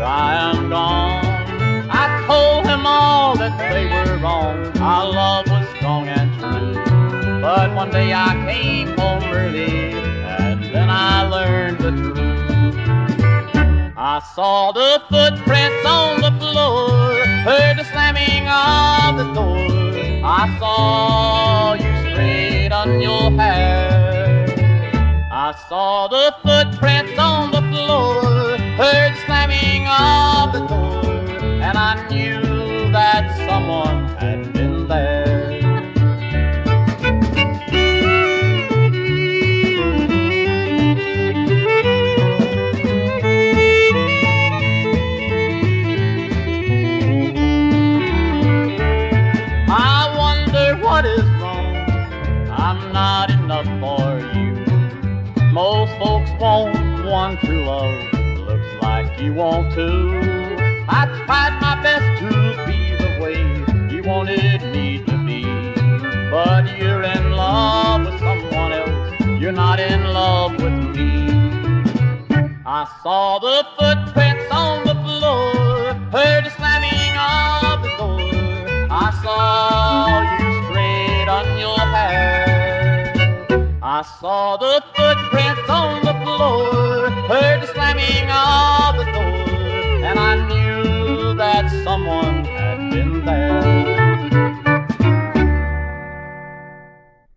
I am gone. I told him all that they were wrong. Our love was strong and true. But one day I came home early, and then I learned the truth. I saw the footprints on the floor, heard the slamming of the door. I saw you straighten your hair. I saw the footprints on the floor, heard the slamming of the door, and I knew that someone had been there. What is wrong? I'm not enough for you. Most folks want one to love. Looks like you want two. I tried my best to be the way you wanted me to be, but you're in love with someone else. You're not in love with me. I saw the footprints on the floor, heard the slamming of the door. I saw you on your hair. I saw the footprints on the floor, heard the slamming of the door, and I knew that someone had been there.